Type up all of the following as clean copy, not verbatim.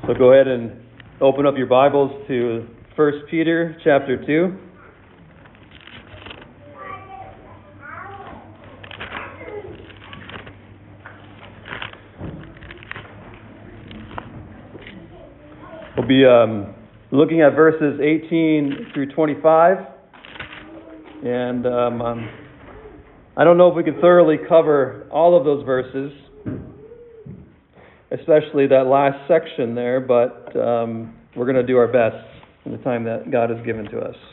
So go ahead and open up your Bibles to 1 Peter chapter 2. We'll be looking at verses 18 through 25. And I don't know if we can thoroughly cover all of those verses, especially that last section there, but we're going to do our best in the time that God has given to us.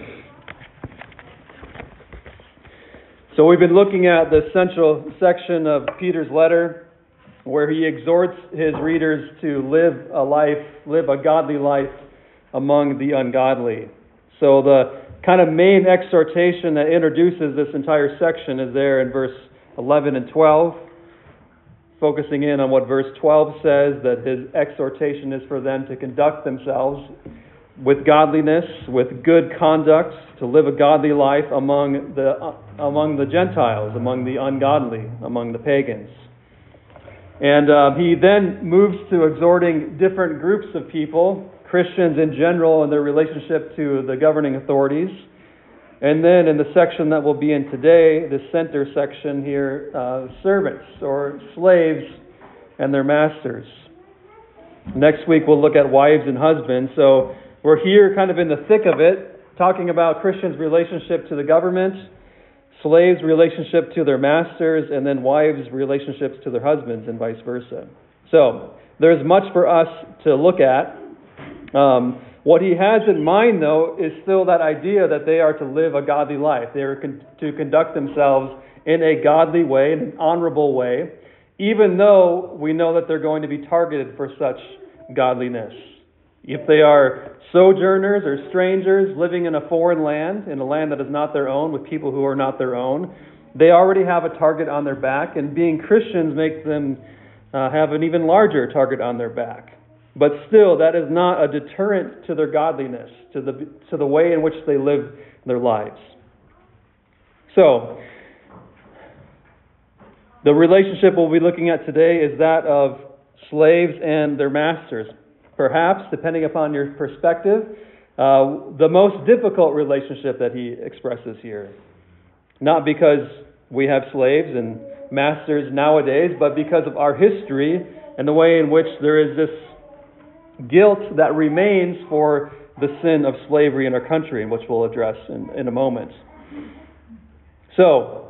So we've been looking at the central section of Peter's letter, where he exhorts his readers to live a godly life among the ungodly. So the kind of main exhortation that introduces this entire section is there in verse 11 and 12. Focusing in on what verse 12 says, that his exhortation is for them to conduct themselves with godliness, with good conduct, to live a godly life among the Gentiles, among the ungodly, among the pagans. And he then moves to exhorting different groups of people, Christians in general, and their relationship to the governing authorities. And then in the section that we'll be in today, the center section here, servants or slaves and their masters. Next week we'll look at wives and husbands. So we're here kind of in the thick of it, talking about Christians' relationship to the government, slaves' relationship to their masters, and then wives' relationships to their husbands and vice versa. So there's much for us to look at. What he has in mind, though, is still that idea that they are to live a godly life. They are to conduct themselves in a godly way, in an honorable way, even though we know that they're going to be targeted for such godliness. If they are sojourners or strangers living in a foreign land, in a land that is not their own, with people who are not their own, they already have a target on their back, and being Christians makes them have an even larger target on their back. But still, that is not a deterrent to their godliness, to the way in which they live their lives. So, the relationship we'll be looking at today is that of slaves and their masters. Perhaps, depending upon your perspective, the most difficult relationship that he expresses here. Not because we have slaves and masters nowadays, but because of our history and the way in which there is this guilt that remains for the sin of slavery in our country, which we'll address in a moment. So,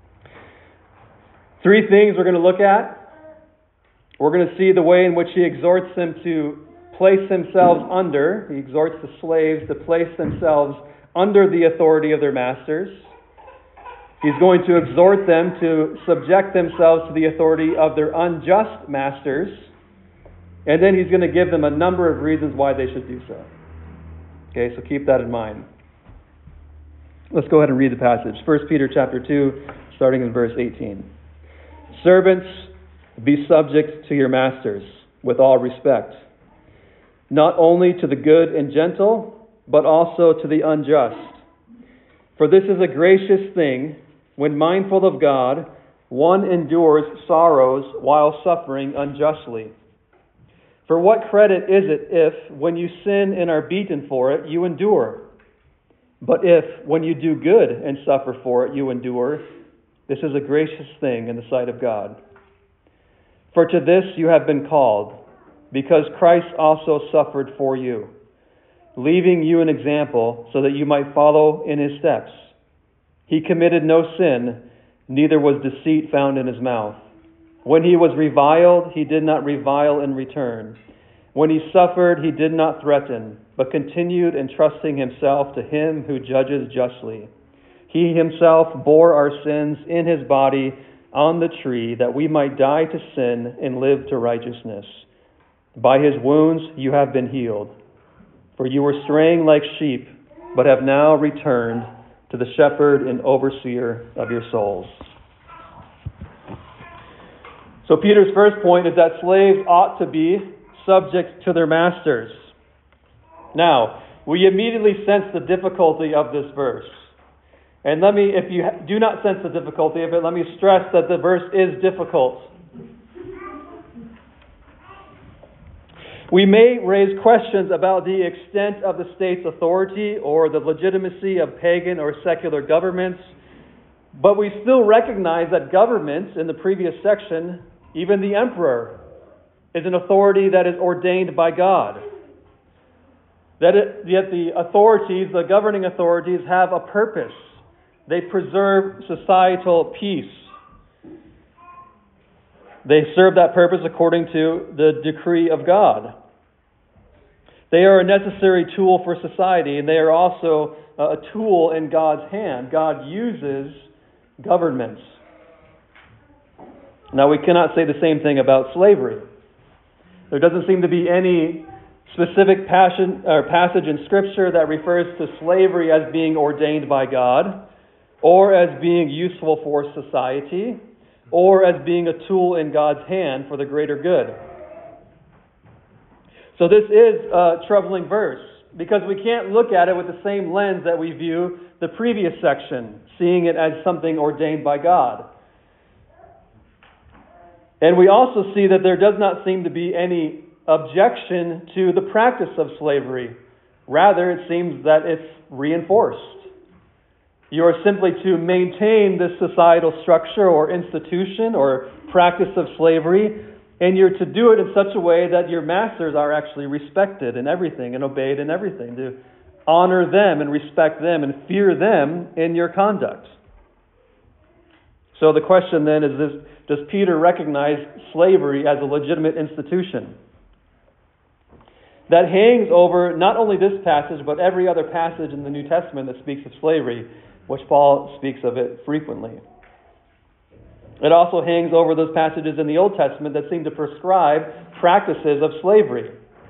three things we're going to look at. We're going to see the way in which he exhorts them to place themselves under. He exhorts the slaves to place themselves under the authority of their masters. He's going to exhort them to subject themselves to the authority of their unjust masters. And then he's going to give them a number of reasons why they should do so. Okay, so keep that in mind. Let's go ahead and read the passage. 1 Peter chapter 2, starting in verse 18. Servants, be subject to your masters with all respect, not only to the good and gentle, but also to the unjust. For this is a gracious thing, when mindful of God, one endures sorrows while suffering unjustly. For what credit is it if, when you sin and are beaten for it, you endure? But if, when you do good and suffer for it, you endure, this is a gracious thing in the sight of God. For to this you have been called, because Christ also suffered for you, leaving you an example so that you might follow in his steps. He committed no sin, neither was deceit found in his mouth. When he was reviled, he did not revile in return. When he suffered, he did not threaten, but continued entrusting himself to him who judges justly. He himself bore our sins in his body on the tree, that we might die to sin and live to righteousness. By his wounds you have been healed. For you were straying like sheep, but have now returned to the shepherd and overseer of your souls. So Peter's first point is that slaves ought to be subject to their masters. Now, we immediately sense the difficulty of this verse. And if you do not sense the difficulty of it, let me stress that the verse is difficult. We may raise questions about the extent of the state's authority or the legitimacy of pagan or secular governments, but we still recognize that governments in the previous section, even the emperor, is an authority that is ordained by God. Yet the authorities, the governing authorities, have a purpose. They preserve societal peace. They serve that purpose according to the decree of God. They are a necessary tool for society, and they are also a tool in God's hand. God uses governments. Now, we cannot say the same thing about slavery. There doesn't seem to be any specific passage in Scripture that refers to slavery as being ordained by God, or as being useful for society, or as being a tool in God's hand for the greater good. So this is a troubling verse, because we can't look at it with the same lens that we view the previous section, seeing it as something ordained by God. And we also see that there does not seem to be any objection to the practice of slavery. Rather, it seems that it's reinforced. You are simply to maintain this societal structure or institution or practice of slavery, and you're to do it in such a way that your masters are actually respected in everything and obeyed in everything, to honor them and respect them and fear them in your conduct. So the question then is this: does Peter recognize slavery as a legitimate institution? That hangs over not only this passage, but every other passage in the New Testament that speaks of slavery, which Paul speaks of it frequently. It also hangs over those passages in the Old Testament that seem to prescribe practices of slavery.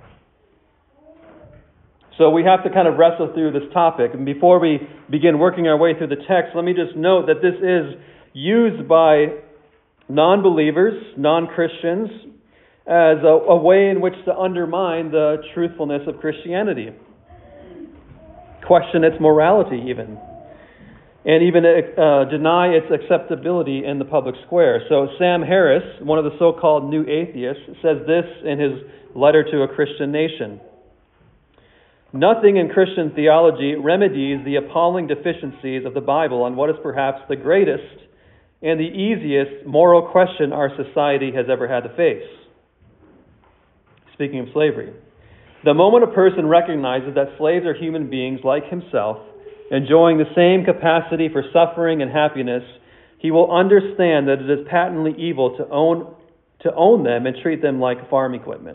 So we have to kind of wrestle through this topic. And before we begin working our way through the text, let me just note that this is used by non-believers, non-Christians, as a way in which to undermine the truthfulness of Christianity. Question its morality even. And even deny its acceptability in the public square. So Sam Harris, one of the so-called new atheists, says this in his letter to a Christian nation. Nothing in Christian theology remedies the appalling deficiencies of the Bible on what is perhaps the greatest and the easiest moral question our society has ever had to face. Speaking of slavery, the moment a person recognizes that slaves are human beings like himself, enjoying the same capacity for suffering and happiness, he will understand that it is patently evil to own them and treat them like farm equipment.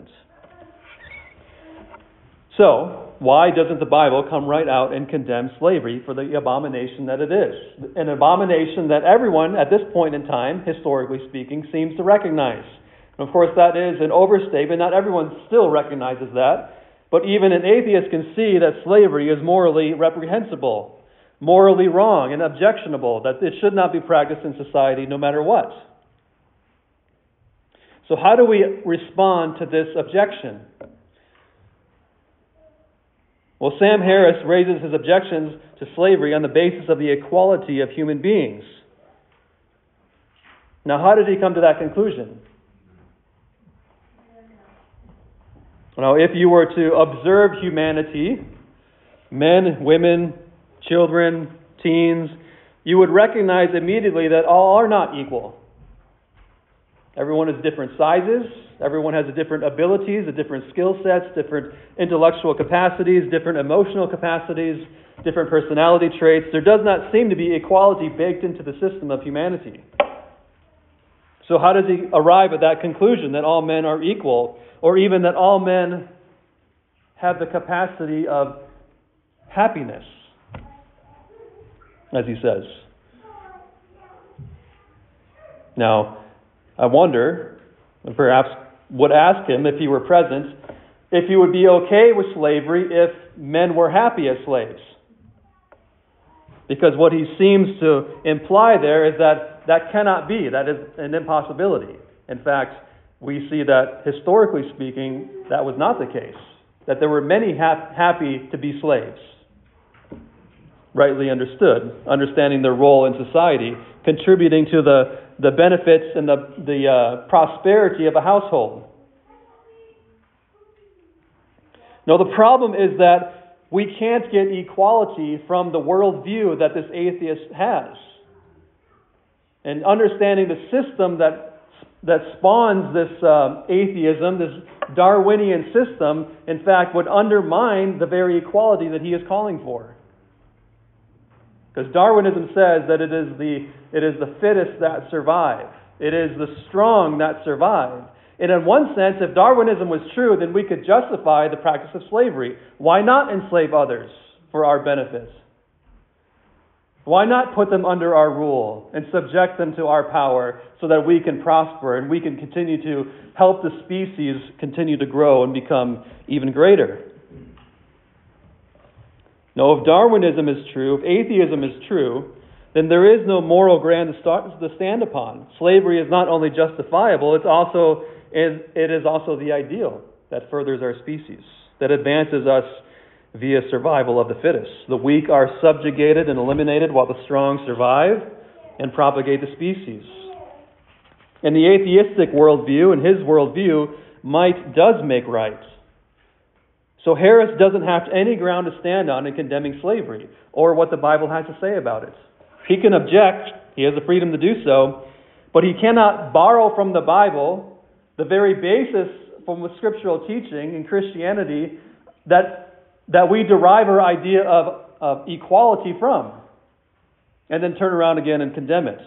So, why doesn't the Bible come right out and condemn slavery for the abomination that it is? An abomination that everyone at this point in time, historically speaking, seems to recognize. And of course, that is an overstatement. Not everyone still recognizes that. But even an atheist can see that slavery is morally reprehensible, morally wrong and objectionable, that it should not be practiced in society no matter what. So how do we respond to this objection? Well, Sam Harris raises his objections to slavery on the basis of the equality of human beings. Now, how did he come to that conclusion? Now, if you were to observe humanity, men, women, children, teens, you would recognize immediately that all are not equal. Everyone has different sizes. Everyone has different abilities, different skill sets, different intellectual capacities, different emotional capacities, different personality traits. There does not seem to be equality baked into the system of humanity. So how does he arrive at that conclusion that all men are equal, or even that all men have the capacity of happiness, as he says? Now, I wonder, and perhaps would ask him if he were present, if he would be okay with slavery if men were happy as slaves. Because what he seems to imply there is that that cannot be. That is an impossibility. In fact, we see that historically speaking, that was not the case. That there were many happy to be slaves. Rightly understood, understanding their role in society, contributing to the benefits and the prosperity of a household. No, the problem is that we can't get equality from the worldview that this atheist has. And understanding the system that spawns this atheism, this Darwinian system, in fact, would undermine the very equality that he is calling for. Because Darwinism says that it is the fittest that survive. It is the strong that survive. And in one sense, if Darwinism was true, then we could justify the practice of slavery. Why not enslave others for our benefit? Why not put them under our rule and subject them to our power so that we can prosper and we can continue to help the species continue to grow and become even greater? No, if Darwinism is true, if atheism is true, then there is no moral ground to stand upon. Slavery is not only justifiable, it is also the ideal that furthers our species, that advances us via survival of the fittest. The weak are subjugated and eliminated while the strong survive and propagate the species. In the atheistic worldview, in his worldview, might does make right. So Harris doesn't have any ground to stand on in condemning slavery or what the Bible has to say about it. He can object, he has the freedom to do so, but he cannot borrow from the Bible the very basis from the scriptural teaching in Christianity that we derive our idea of equality from, and then turn around again and condemn it.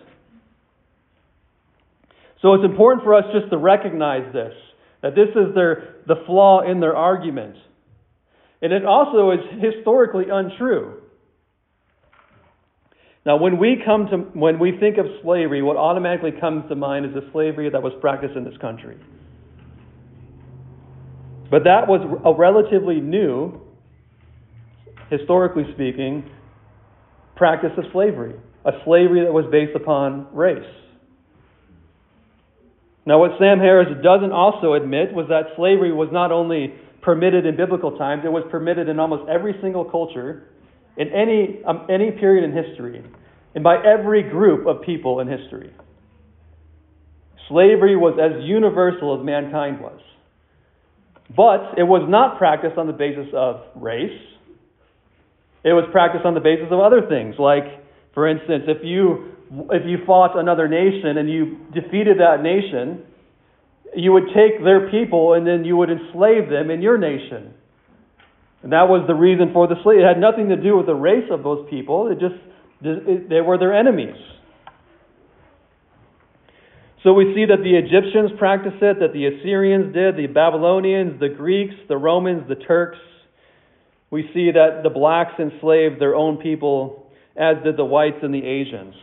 So it's important for us just to recognize this, that this is the flaw in their argument. And it also is historically untrue. Now, when we think of slavery, what automatically comes to mind is the slavery that was practiced in this country. But that was a relatively new, historically speaking, practice of slavery. A slavery that was based upon race. Now, what Sam Harris doesn't also admit was that slavery was not only permitted in biblical times, it was permitted in almost every single culture, in any period in history, and by every group of people in history. Slavery was as universal as mankind was. But it was not practiced on the basis of race. It was practiced on the basis of other things, like, for instance, if you fought another nation and you defeated that nation, you would take their people and then you would enslave them in your nation. And that was the reason for the slavery. It had nothing to do with the race of those people. They were their enemies. So we see that the Egyptians practiced it, that the Assyrians did, the Babylonians, the Greeks, the Romans, the Turks. We see that the blacks enslaved their own people, as did the whites and the Asians.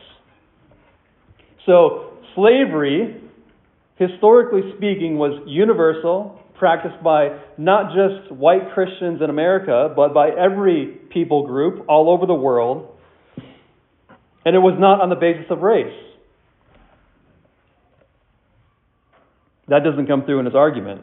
So slavery, historically speaking, was universal, practiced by not just white Christians in America, but by every people group all over the world. And it was not on the basis of race. That doesn't come through in his argument.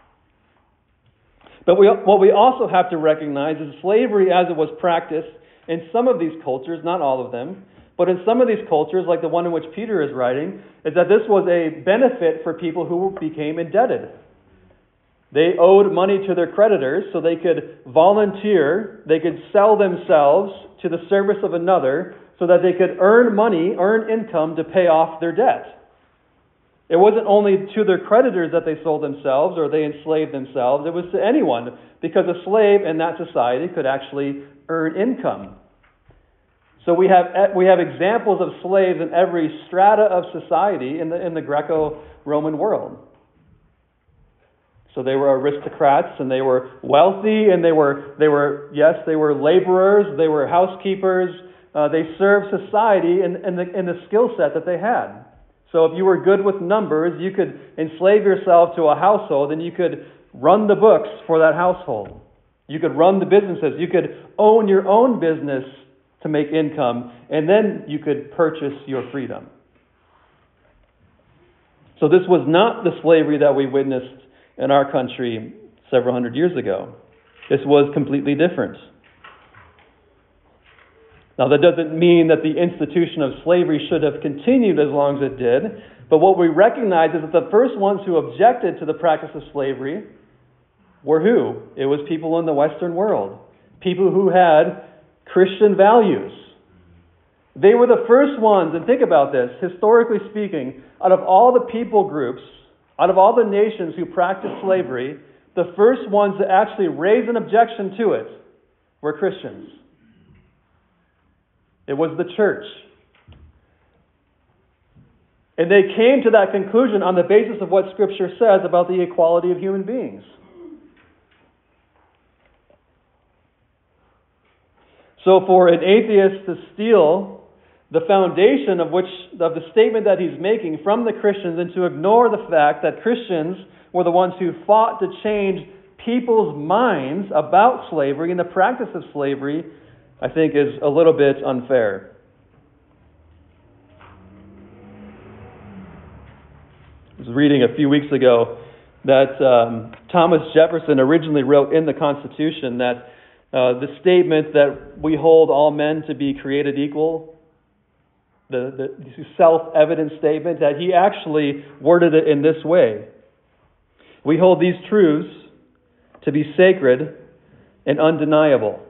But what we also have to recognize is slavery as it was practiced in some of these cultures, not all of them, but in some of these cultures, like the one in which Peter is writing, is that this was a benefit for people who became indebted. They owed money to their creditors so they could volunteer, they could sell themselves to the service of another so that they could earn money, earn income to pay off their debt. It wasn't only to their creditors that they sold themselves or they enslaved themselves. It was to anyone, because a slave in that society could actually earn income. So we have examples of slaves in every strata of society in the Greco-Roman world. So they were aristocrats and they were wealthy and they were laborers, they were housekeepers. They served society in the skill set that they had. So if you were good with numbers, you could enslave yourself to a household and you could run the books for that household. You could run the businesses. You could own your own business to make income, and then you could purchase your freedom. So this was not the slavery that we witnessed in our country several hundred years ago. This was completely different. Now, that doesn't mean that the institution of slavery should have continued as long as it did, but what we recognize is that the first ones who objected to the practice of slavery were who? It was people in the Western world. People who had Christian values. They were the first ones, and think about this, historically speaking, out of all the people groups, out of all the nations who practiced slavery, the first ones to actually raise an objection to it were Christians. It was the church. And they came to that conclusion on the basis of what Scripture says about the equality of human beings. So for an atheist to steal the foundation of the statement that he's making from the Christians and to ignore the fact that Christians were the ones who fought to change people's minds about slavery and the practice of slavery, I think is a little bit unfair. I was reading a few weeks ago that Thomas Jefferson originally wrote in the Constitution that the statement that we hold all men to be created equal, the self-evident statement, that he actually worded it in this way. We hold these truths to be sacred and undeniable.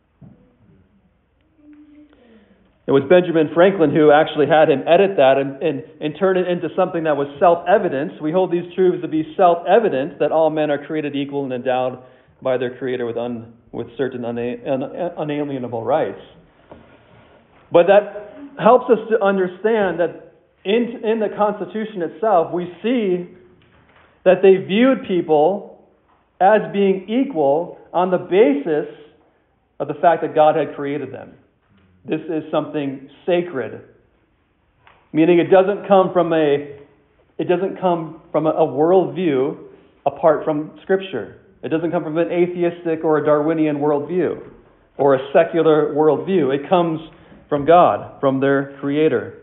It was Benjamin Franklin who actually had him edit that and turn it into something that was self-evident. We hold these truths to be self-evident, that all men are created equal and endowed by their Creator with certain unalienable rights. But that helps us to understand that in the Constitution itself, we see that they viewed people as being equal on the basis of the fact that God had created them. This is something sacred, meaning it doesn't come from a worldview apart from Scripture. It doesn't come from an atheistic or a Darwinian worldview or a secular worldview. It comes from God, from their Creator.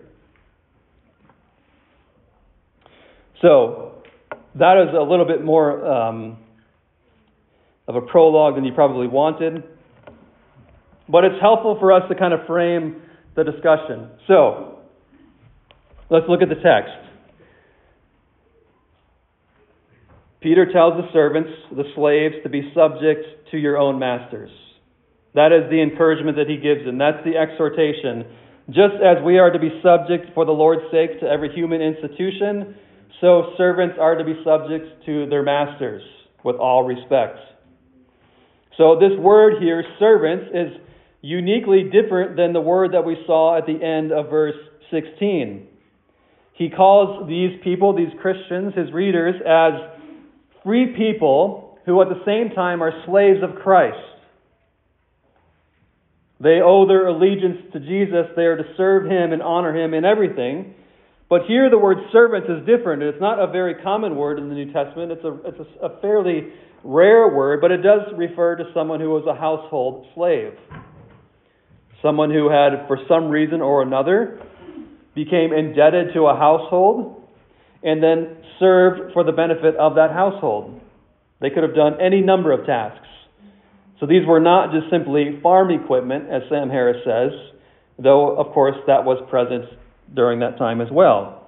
So, that is a little bit more of a prologue than you probably wanted. But it's helpful for us to kind of frame the discussion. So, let's look at the text. Peter tells the servants, the slaves, to be subject to your own masters. That is the encouragement that he gives them. That's the exhortation. Just as we are to be subject for the Lord's sake to every human institution, so servants are to be subject to their masters with all respect. So this word here, servants, is uniquely different than the word that we saw at the end of verse 16. He calls these people, these Christians, his readers, as free people who at the same time are slaves of Christ. They owe their allegiance to Jesus. They are to serve Him and honor Him in everything. But here the word servants is different. It's not a very common word in the New Testament. It's a fairly rare word, but it does refer to someone who was a household slave. Someone who had, for some reason or another, became indebted to a household and then served for the benefit of that household. They could have done any number of tasks. So these were not just simply farm equipment, as Sam Harris says, though, of course, that was present during that time as well.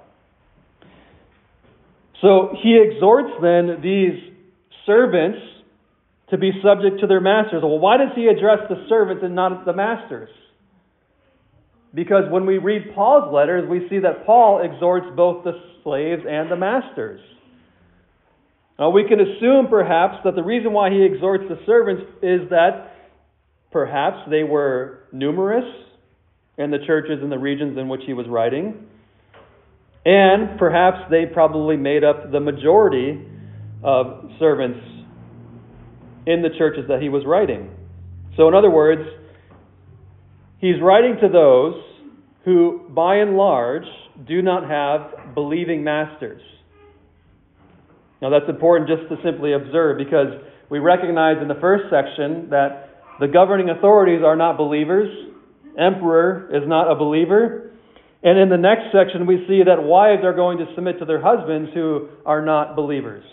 So he exhorts then these servants to be subject to their masters. Well, why does he address the servants and not the masters? Because when we read Paul's letters, we see that Paul exhorts both the slaves and the masters. Now, we can assume perhaps that the reason why he exhorts the servants is that perhaps they were numerous in the churches and the regions in which he was writing, and perhaps they probably made up the majority of servants in the churches that he was writing. So in other words, he's writing to those who, by and large, do not have believing masters. Now that's important just to simply observe, because we recognize in the first section that the governing authorities are not believers. Emperor is not a believer. And in the next section we see that wives are going to submit to their husbands who are not believers.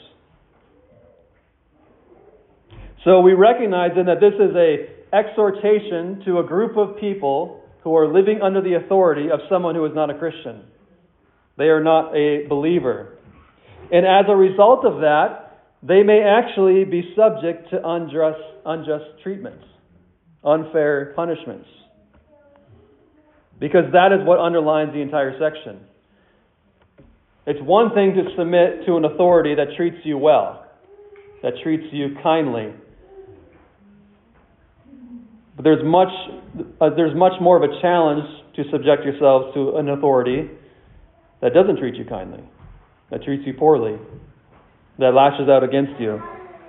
So we recognize then that this is an exhortation to a group of people who are living under the authority of someone who is not a Christian. They are not a believer. And as a result of that, they may actually be subject to unjust treatments, unfair punishments. Because that is what underlines the entire section. It's one thing to submit to an authority that treats you well, that treats you kindly. But there's much more of a challenge to subject yourselves to an authority that doesn't treat you kindly, that treats you poorly, that lashes out against you.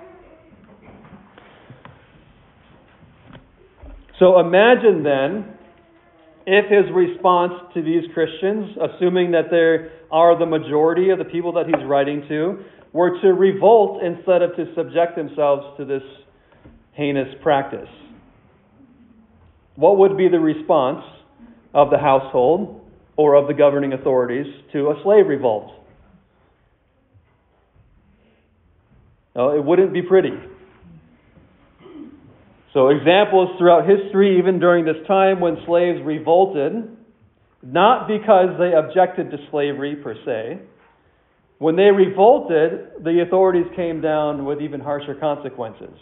So imagine then if his response to these Christians, assuming that they are the majority of the people that he's writing to, were to revolt instead of to subject themselves to this heinous practice. What would be the response of the household or of the governing authorities to a slave revolt? No, it wouldn't be pretty. So examples throughout history, even during this time when slaves revolted, not because they objected to slavery per se. When they revolted, the authorities came down with even harsher consequences.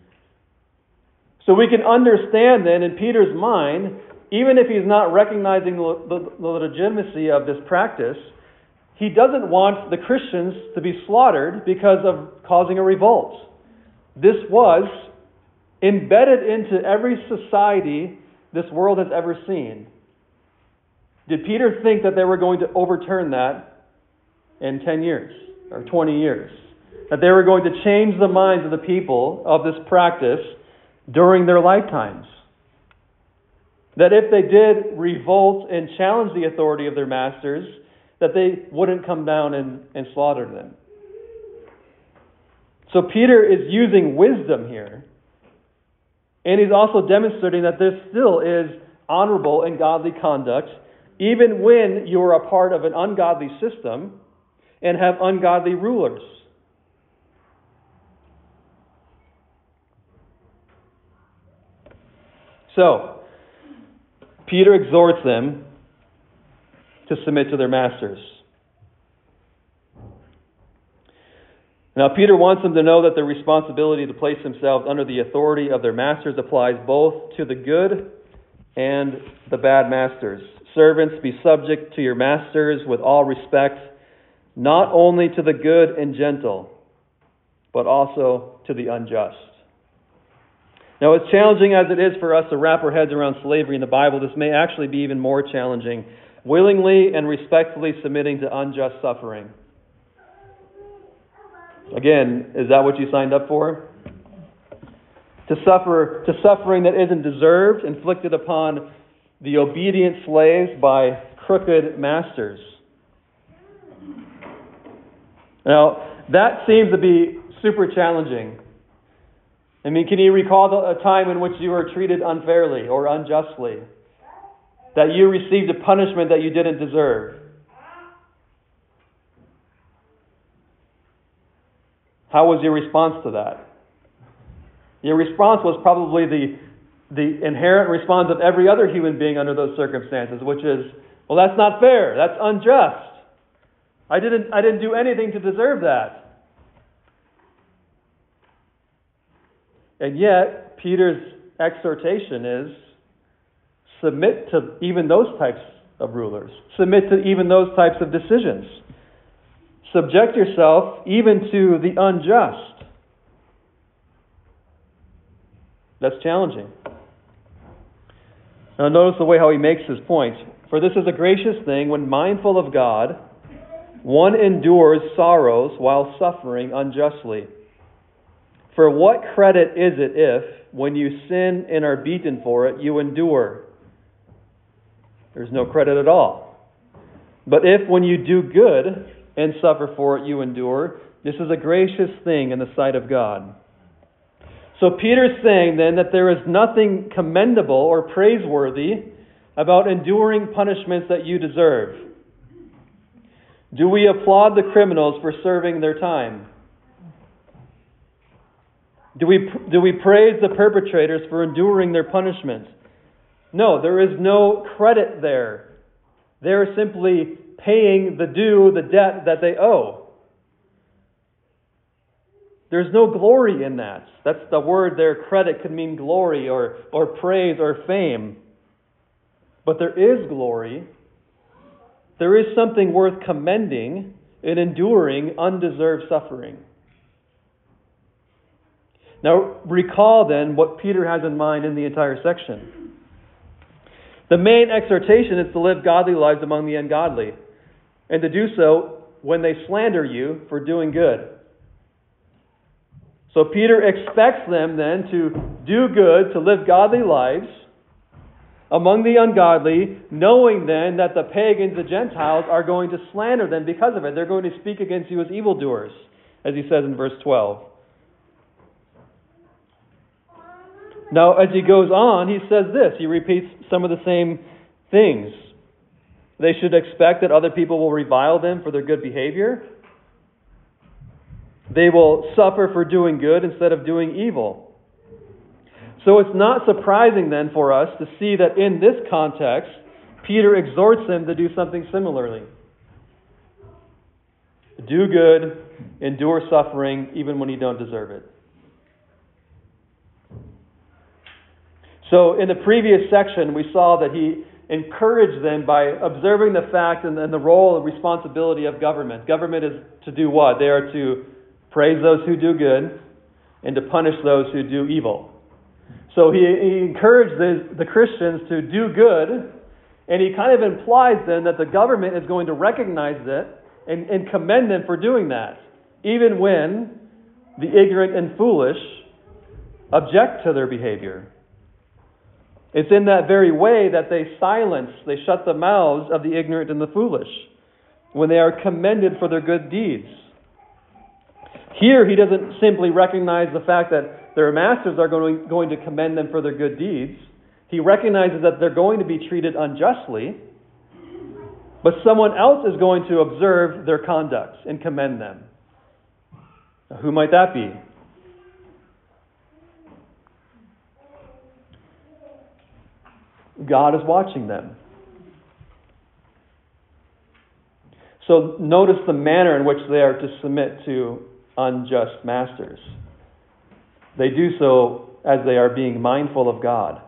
So we can understand then in Peter's mind, even if he's not recognizing the legitimacy of this practice, he doesn't want the Christians to be slaughtered because of causing a revolt. This was embedded into every society this world has ever seen. Did Peter think that they were going to overturn that in 10 years or 20 years? That they were going to change the minds of the people of this practice during their lifetimes? That if they did revolt and challenge the authority of their masters, that they wouldn't come down and slaughter them? So Peter is using wisdom here. And he's also demonstrating that there still is honorable and godly conduct, even when you are a part of an ungodly system and have ungodly rulers. So, Peter exhorts them to submit to their masters. Now, Peter wants them to know that the responsibility to place themselves under the authority of their masters applies both to the good and the bad masters. Servants, be subject to your masters with all respect, not only to the good and gentle, but also to the unjust. Now, as challenging as it is for us to wrap our heads around slavery in the Bible, this may actually be even more challenging. Willingly and respectfully submitting to unjust suffering. Again, is that what you signed up for? To suffering that isn't deserved, inflicted upon the obedient slaves by crooked masters. Now, that seems to be super challenging. I mean, can you recall a time in which you were treated unfairly or unjustly? That you received a punishment that you didn't deserve? How was your response to that? Your response was probably the inherent response of every other human being under those circumstances, which is, well, that's not fair. That's unjust. I didn't do anything to deserve that. And yet, Peter's exhortation is, submit to even those types of rulers. Submit to even those types of decisions. Subject yourself even to the unjust. That's challenging. Now notice the way how he makes his point. For this is a gracious thing when mindful of God, one endures sorrows while suffering unjustly. For what credit is it if, when you sin and are beaten for it, you endure? There's no credit at all. But if, when you do good and suffer for it, you endure, this is a gracious thing in the sight of God. So Peter's saying then that there is nothing commendable or praiseworthy about enduring punishments that you deserve. Do we applaud the criminals for serving their time? Do we praise the perpetrators for enduring their punishment? No, there is no credit there. They're simply paying the debt that they owe. There's no glory in that. That's the word there. Credit could mean glory or praise or fame. But there is glory. There is something worth commending in enduring undeserved suffering. Now, recall then what Peter has in mind in the entire section. The main exhortation is to live godly lives among the ungodly, and to do so when they slander you for doing good. So Peter expects them then to do good, to live godly lives among the ungodly, knowing then that the pagans, the Gentiles, are going to slander them because of it. They're going to speak against you as evildoers, as he says in verse 12. Now, as he goes on, he says this. He repeats some of the same things. They should expect that other people will revile them for their good behavior. They will suffer for doing good instead of doing evil. So it's not surprising then for us to see that in this context, Peter exhorts them to do something similarly. Do good, endure suffering, even when you don't deserve it. So in the previous section, we saw that he encouraged them by observing the fact and the role and responsibility of government. Government is to do what? They are to praise those who do good and to punish those who do evil. So he encouraged the Christians to do good, and he kind of implies then that the government is going to recognize it and commend them for doing that, even when the ignorant and foolish object to their behavior. It's in that very way that they shut the mouths of the ignorant and the foolish, when they are commended for their good deeds. Here, he doesn't simply recognize the fact that their masters are going to commend them for their good deeds. He recognizes that they're going to be treated unjustly, but someone else is going to observe their conduct and commend them. Now, who might that be? God is watching them. So notice the manner in which they are to submit to unjust masters. They do so as they are being mindful of God.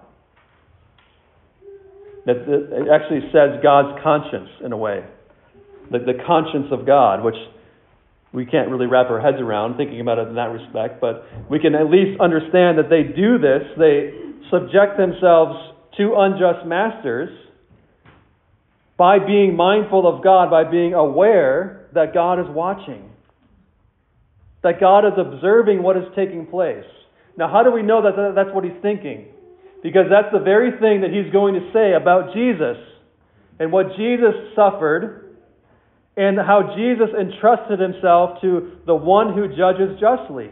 It actually says God's conscience in a way. The conscience of God, which we can't really wrap our heads around thinking about it in that respect, but we can at least understand that they do this. They subject themselves to unjust masters by being mindful of God, by being aware that God is watching, that God is observing what is taking place. Now, how do we know that that's what he's thinking? Because that's the very thing that he's going to say about Jesus and what Jesus suffered and how Jesus entrusted himself to the one who judges justly.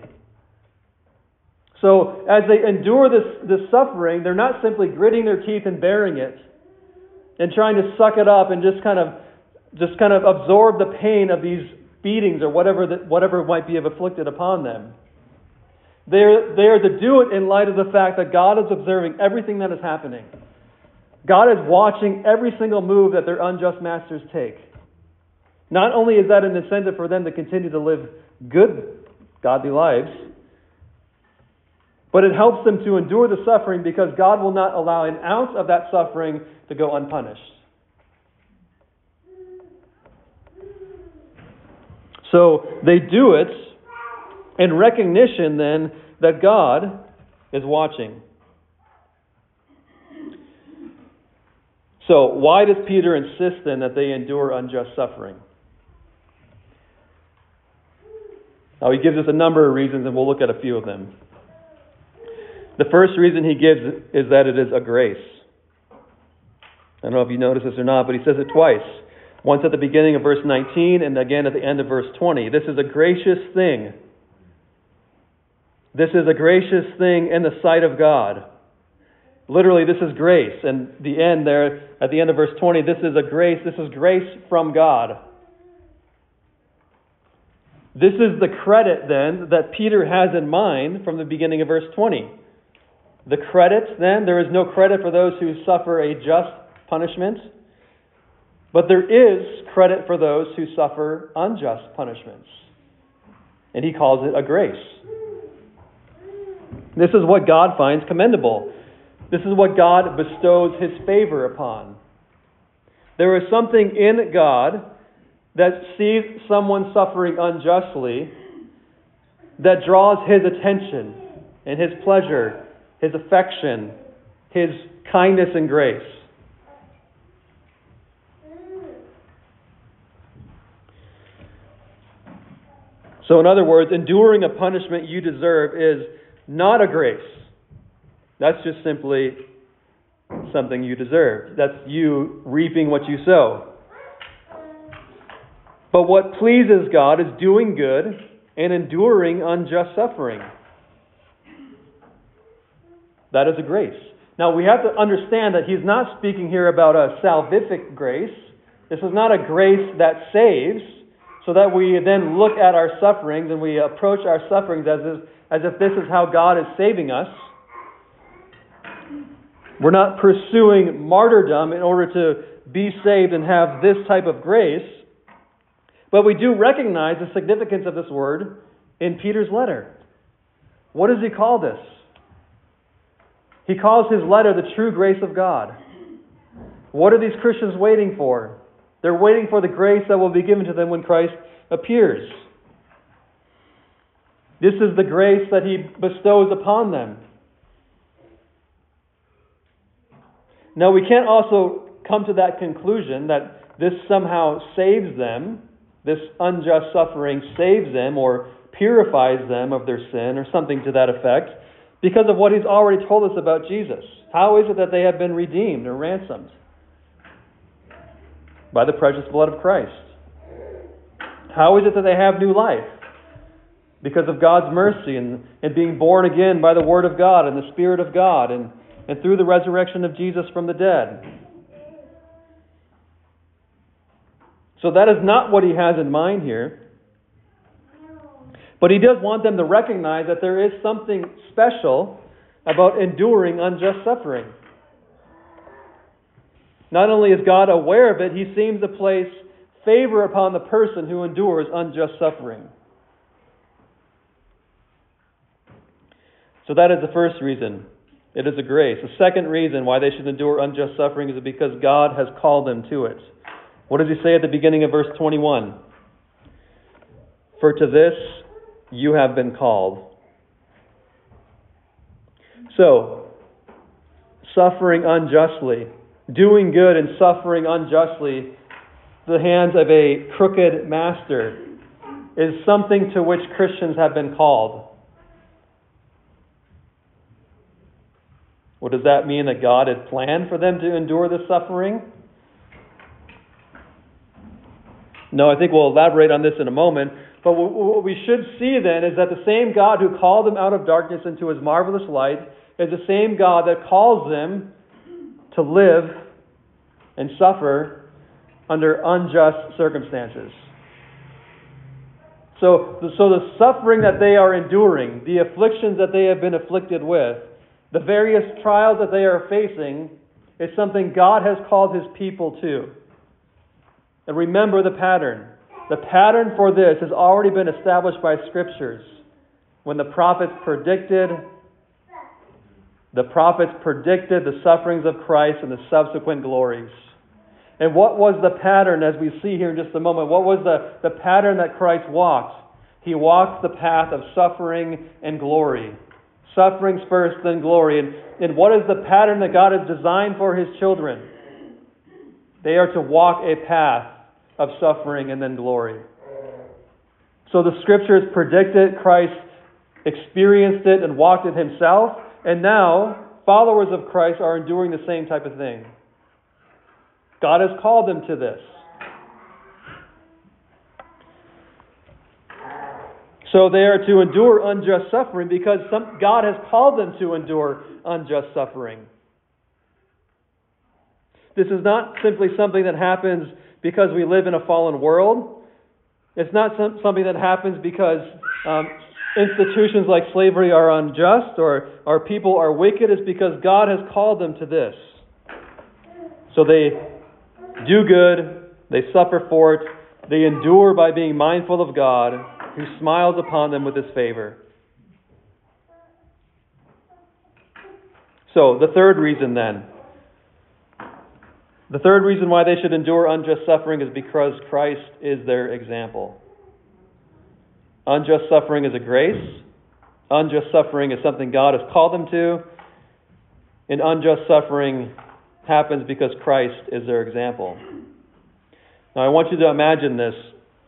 So as they endure this suffering, they're not simply gritting their teeth and bearing it and trying to suck it up and just kind of absorb the pain of these beatings or whatever might be afflicted upon them. They are to do it in light of the fact that God is observing everything that is happening. God is watching every single move that their unjust masters take. Not only is that an incentive for them to continue to live good, godly lives, but it helps them to endure the suffering because God will not allow an ounce of that suffering to go unpunished. So they do it in recognition then that God is watching. So why does Peter insist then that they endure unjust suffering? Now he gives us a number of reasons, and we'll look at a few of them. The first reason he gives is that it is a grace. I don't know if you notice this or not, but he says it twice. Once at the beginning of verse 19 and again at the end of verse 20. This is a gracious thing. This is a gracious thing in the sight of God. Literally, this is grace. And the end there, at the end of verse 20, this is grace from God. This is the credit then that Peter has in mind from the beginning of verse 20. The credit then, there is no credit for those who suffer a just punishment, but there is credit for those who suffer unjust punishments. And he calls it a grace. This is what God finds commendable. This is what God bestows His favor upon. There is something in God that sees someone suffering unjustly that draws His attention and His pleasure, His affection, His kindness and grace. So in other words, enduring a punishment you deserve is not a grace. That's just simply something you deserve. That's you reaping what you sow. But what pleases God is doing good and enduring unjust suffering. That is a grace. Now we have to understand that He's not speaking here about a salvific grace. This is not a grace that saves, so that we then look at our sufferings and we approach our sufferings as if this is how God is saving us. We're not pursuing martyrdom in order to be saved and have this type of grace. But we do recognize the significance of this word in Peter's letter. What does he call this? He calls his letter the true grace of God. What are these Christians waiting for? They're waiting for the grace that will be given to them when Christ appears. This is the grace that He bestows upon them. Now, we can't also come to that conclusion that this somehow saves them, this unjust suffering saves them or purifies them of their sin or something to that effect, because of what He's already told us about Jesus. How is it that they have been redeemed or ransomed? By the precious blood of Christ. How is it that they have new life? Because of God's mercy and being born again by the Word of God and the Spirit of God and through the resurrection of Jesus from the dead. So that is not what He has in mind here. But He does want them to recognize that there is something special about enduring unjust suffering. Not only is God aware of it, He seems to place favor upon the person who endures unjust suffering. So that is the first reason. It is a grace. The second reason why they should endure unjust suffering is because God has called them to it. What does He say at the beginning of verse 21? For to this you have been called. So, suffering unjustly, doing good and suffering unjustly, the hands of a crooked master, is something to which Christians have been called. Well, does that mean that God had planned for them to endure this suffering? No, I think we'll elaborate on this in a moment. But what we should see then is that the same God who called them out of darkness into His marvelous light is the same God that calls them to live and suffer under unjust circumstances. So the suffering that they are enduring, the afflictions that they have been afflicted with, the various trials that they are facing, is something God has called His people to. And remember the pattern. The pattern for this has already been established by Scriptures. When the prophets predicted the sufferings of Christ and the subsequent glories. And what was the pattern, as we see here in just a moment? What was the pattern that Christ walked? He walked the path of suffering and glory. Sufferings first, then glory. And what is the pattern that God has designed for His children? They are to walk a path of suffering and then glory. So the Scriptures predicted, Christ experienced it and walked it Himself, and now followers of Christ are enduring the same type of thing. God has called them to this. So they are to endure unjust suffering because God has called them to endure unjust suffering. This is not simply something that happens because we live in a fallen world. It's not something that happens because institutions like slavery are unjust or our people are wicked. It's because God has called them to this. So they do good, they suffer for it, they endure by being mindful of God, who smiles upon them with His favor. So, the third reason then. The third reason why they should endure unjust suffering is because Christ is their example. Unjust suffering is a grace. Unjust suffering is something God has called them to. And unjust suffering happens because Christ is their example. Now, I want you to imagine this.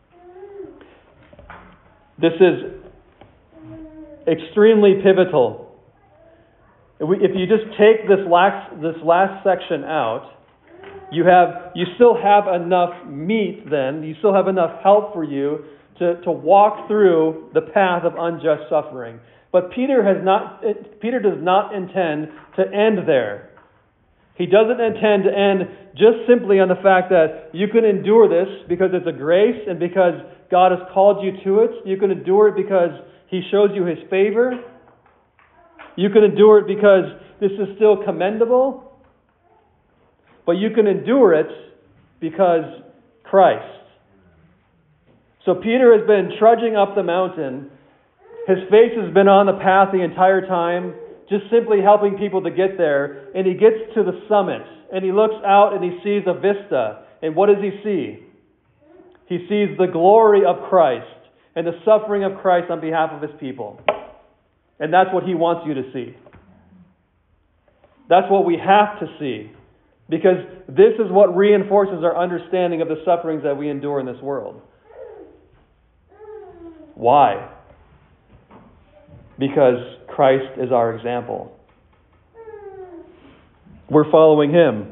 This is extremely pivotal. If you just take this last section out, you still have enough meat then, you still have enough help for you to walk through the path of unjust suffering. But Peter does not intend to end there. He doesn't intend to end just simply on the fact that you can endure this because it's a grace and because God has called you to it. You can endure it because He shows you His favor. You can endure it because this is still commendable. But you can endure it because Christ. So Peter has been trudging up the mountain. His face has been on the path the entire time, just simply helping people to get there. And he gets to the summit, and he looks out and he sees a vista. And what does he see? He sees the glory of Christ and the suffering of Christ on behalf of His people. And that's what he wants you to see. That's what we have to see. Because this is what reinforces our understanding of the sufferings that we endure in this world. Why? Because Christ is our example. We're following Him.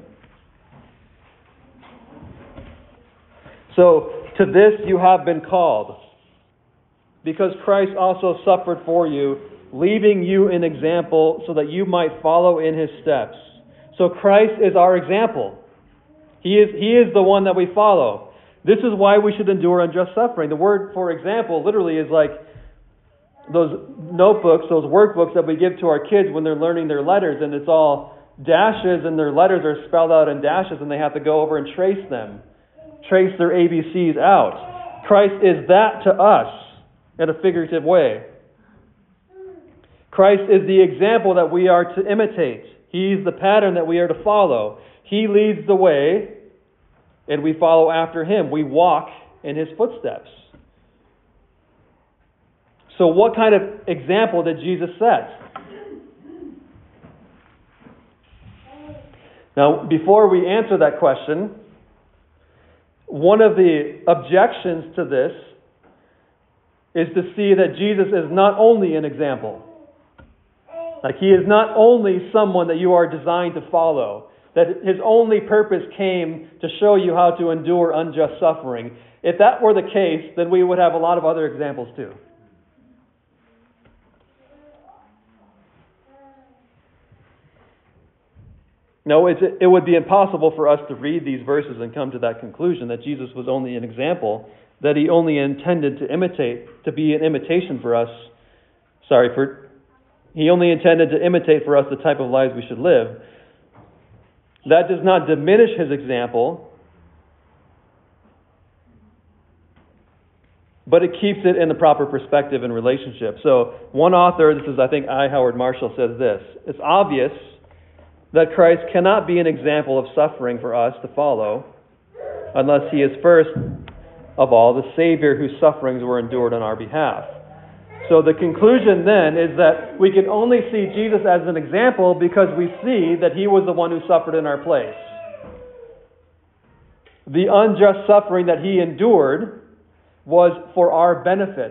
So, to this you have been called, because Christ also suffered for you, leaving you an example so that you might follow in His steps. So Christ is our example. He is the one that we follow. This is why we should endure unjust suffering. The word for example literally is like those notebooks, those workbooks that we give to our kids when they're learning their letters, and it's all dashes and their letters are spelled out in dashes and they have to go over and trace them. Trace their ABCs out. Christ is that to us in a figurative way. Christ is the example that we are to imitate. He's the pattern that we are to follow. He leads the way, and we follow after Him. We walk in His footsteps. So what kind of example did Jesus set? Now, before we answer that question, one of the objections to this is to see that Jesus is not only an example. Like, He is not only someone that you are designed to follow, that His only purpose came to show you how to endure unjust suffering. If that were the case, then we would have a lot of other examples too. No, it would be impossible for us to read these verses and come to that conclusion that Jesus was only an example, that He only intended to imitate, to be an imitation for us. He only intended to imitate for us the type of lives we should live. That does not diminish His example, but it keeps it in the proper perspective and relationship. So one author, this is I think I. Howard Marshall, says this: it's obvious that Christ cannot be an example of suffering for us to follow unless He is first of all the Savior whose sufferings were endured on our behalf. So the conclusion then is that we can only see Jesus as an example because we see that He was the one who suffered in our place. The unjust suffering that He endured was for our benefit.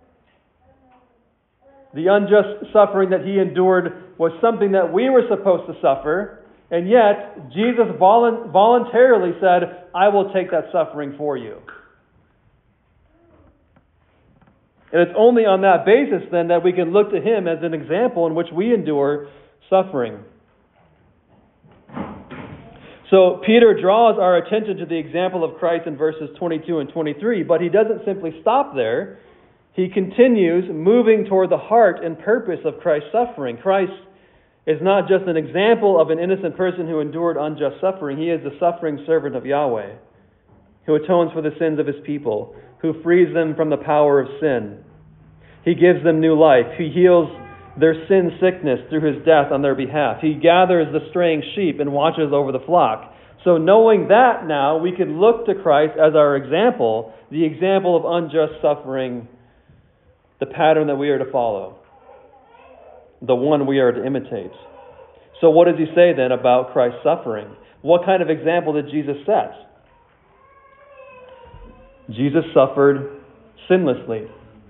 The unjust suffering that He endured was something that we were supposed to suffer, and yet Jesus voluntarily said, I will take that suffering for you. And it's only on that basis then that we can look to Him as an example in which we endure suffering. So Peter draws our attention to the example of Christ in verses 22 and 23, but he doesn't simply stop there. He continues moving toward the heart and purpose of Christ's suffering. Christ is not just an example of an innocent person who endured unjust suffering. He is the suffering servant of Yahweh, who atones for the sins of His people, who frees them from the power of sin. He gives them new life. He heals their sin sickness through his death on their behalf. He gathers the straying sheep and watches over the flock. So knowing that now, we can look to Christ as our example, the example of unjust suffering, the pattern that we are to follow, the one we are to imitate. So what does he say then about Christ's suffering? What kind of example did Jesus set? Jesus suffered sinlessly.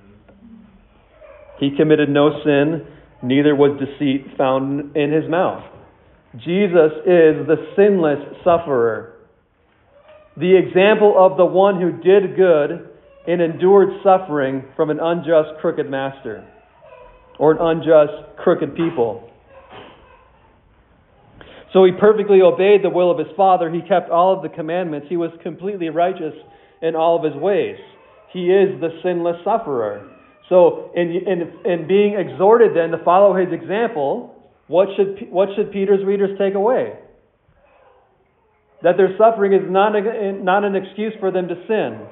He committed no sin, neither was deceit found in his mouth. Jesus is the sinless sufferer, the example of the one who did good and endured suffering from an unjust, crooked master, or an unjust, crooked people. So he perfectly obeyed the will of his Father. He kept all of the commandments. He was completely righteous in all of his ways. He is the sinless sufferer. So in being exhorted then to follow his example, what should Peter's readers take away? That their suffering is not an excuse for them to sin.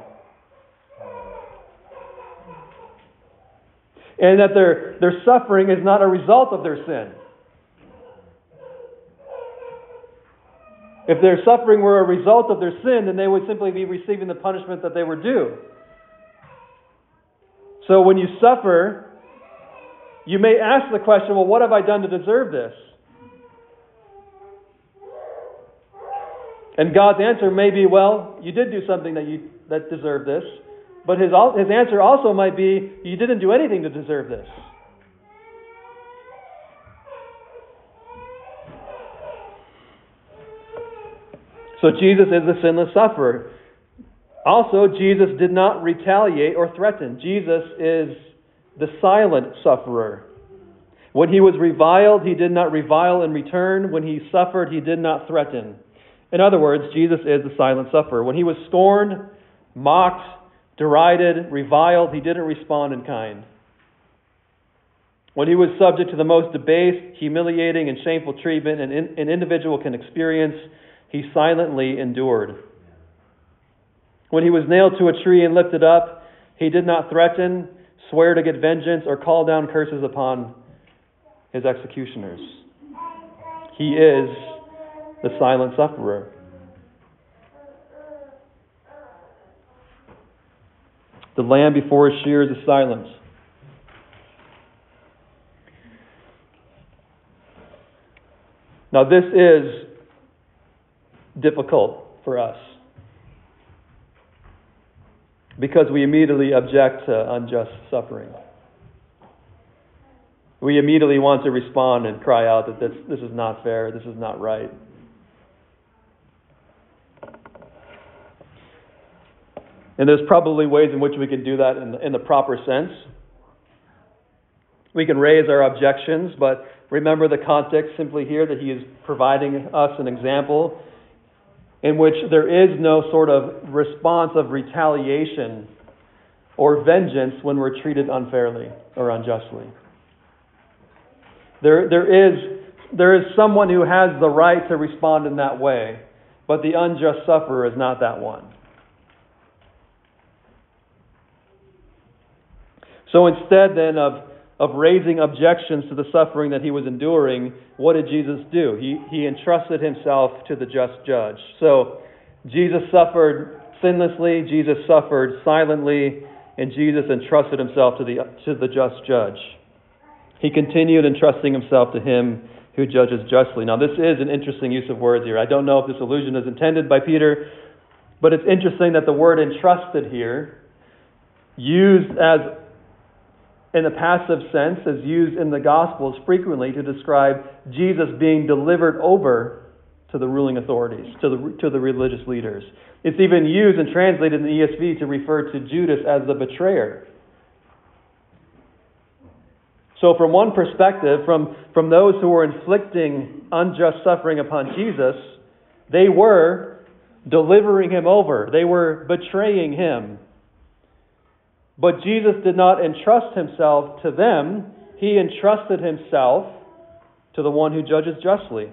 And that their suffering is not a result of their sin. If their suffering were a result of their sin, then they would simply be receiving the punishment that they were due. So when you suffer, you may ask the question, well, what have I done to deserve this? And God's answer may be, well, you did do something that deserved this. But his answer also might be, you didn't do anything to deserve this. So Jesus is the sinless sufferer. Also, Jesus did not retaliate or threaten. Jesus is the silent sufferer. When he was reviled, he did not revile in return. When he suffered, he did not threaten. In other words, Jesus is the silent sufferer. When he was scorned, mocked, derided, reviled, he didn't respond in kind. When he was subject to the most debased, humiliating, and shameful treatment an individual can experience, he silently endured. When he was nailed to a tree and lifted up, he did not threaten, swear to get vengeance, or call down curses upon his executioners. He is the silent sufferer. The lamb before his shears is silent. Now this is difficult for us because we immediately object to unjust suffering. We immediately want to respond and cry out that this is not fair, this is not right. And there's probably ways in which we can do that in the proper sense. We can raise our objections, but remember the context simply here that he is providing us an example in which there is no sort of response of retaliation or vengeance when we're treated unfairly or unjustly. There is someone who has the right to respond in that way, but the unjust sufferer is not that one. So instead then of raising objections to the suffering that he was enduring, what did Jesus do? He entrusted himself to the just judge. So Jesus suffered sinlessly, Jesus suffered silently, and Jesus entrusted himself to the just judge. He continued entrusting himself to him who judges justly. Now this is an interesting use of words here. I don't know if this allusion is intended by Peter, but it's interesting that the word entrusted here, used as in a passive sense, is used in the Gospels frequently to describe Jesus being delivered over to the ruling authorities, to the religious leaders. It's even used and translated in the ESV to refer to Judas as the betrayer. So from one perspective, from those who were inflicting unjust suffering upon Jesus, they were delivering him over. They were betraying him. But Jesus did not entrust himself to them. He entrusted himself to the one who judges justly.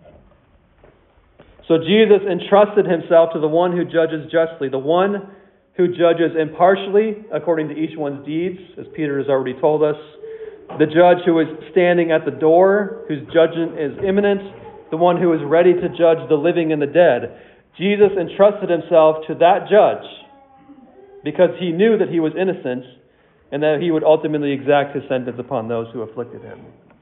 So Jesus entrusted himself to the one who judges justly, the one who judges impartially according to each one's deeds, as Peter has already told us. The judge who is standing at the door, whose judgment is imminent, the one who is ready to judge the living and the dead. Jesus entrusted himself to that judge because he knew that he was innocent and that he would ultimately exact his sentence upon those who afflicted him.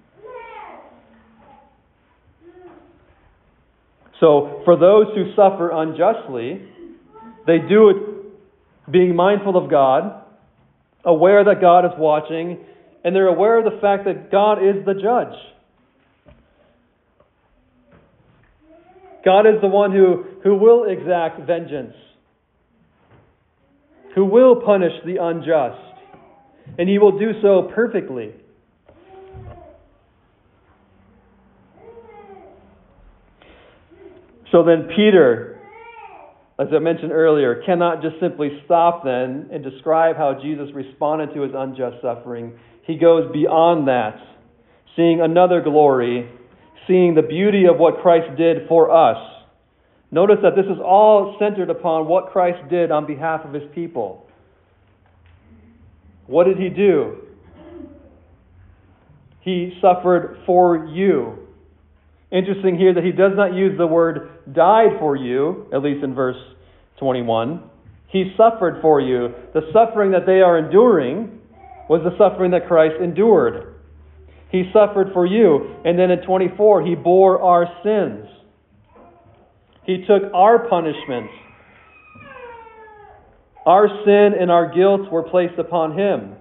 So, for those who suffer unjustly, they do it being mindful of God, aware that God is watching, and they're aware of the fact that God is the judge. God is the one who will exact vengeance, who will punish the unjust, and He will do so perfectly. So then Peter, as I mentioned earlier, cannot just simply stop then and describe how Jesus responded to his unjust suffering. He goes beyond that, seeing another glory, seeing the beauty of what Christ did for us. Notice that this is all centered upon what Christ did on behalf of His people. What did He do? He suffered for you. Interesting here that He does not use the word died for you, at least in verse 21. He suffered for you. The suffering that they are enduring was the suffering that Christ endured. He suffered for you. And then in 24, He bore our sins. He took our punishment. Our sin and our guilt were placed upon Him,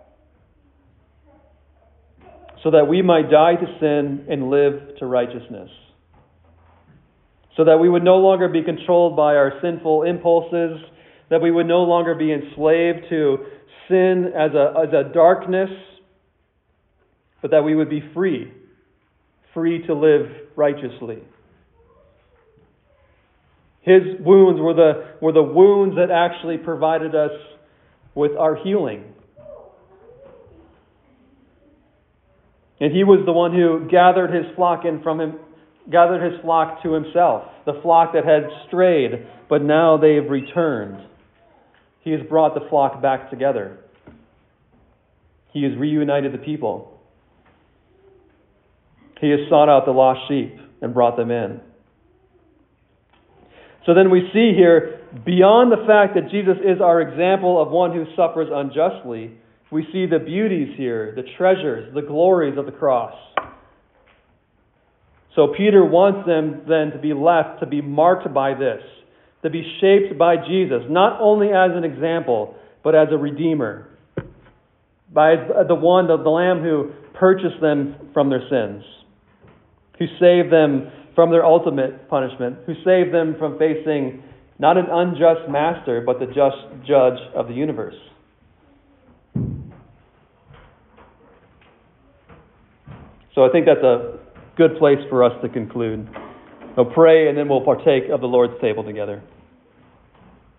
so that we might die to sin and live to righteousness. So that we would no longer be controlled by our sinful impulses, that we would no longer be enslaved to sin as a darkness, but that we would be free to live righteously. His wounds were the wounds that actually provided us with our healing. And He was the one who gathered His flock to Himself, the flock that had strayed, but now they have returned. He has brought the flock back together. He has reunited the people. He has sought out the lost sheep and brought them in. So then we see here, beyond the fact that Jesus is our example of one who suffers unjustly, we see the beauties here, the treasures, the glories of the cross. So Peter wants them then to be left, to be marked by this, to be shaped by Jesus, not only as an example, but as a redeemer, by the Lamb who purchased them from their sins, who saved them from their ultimate punishment, who saved them from facing not an unjust master, but the just judge of the universe. So I think that's a good place for us to conclude. We'll pray and then we'll partake of the Lord's table together.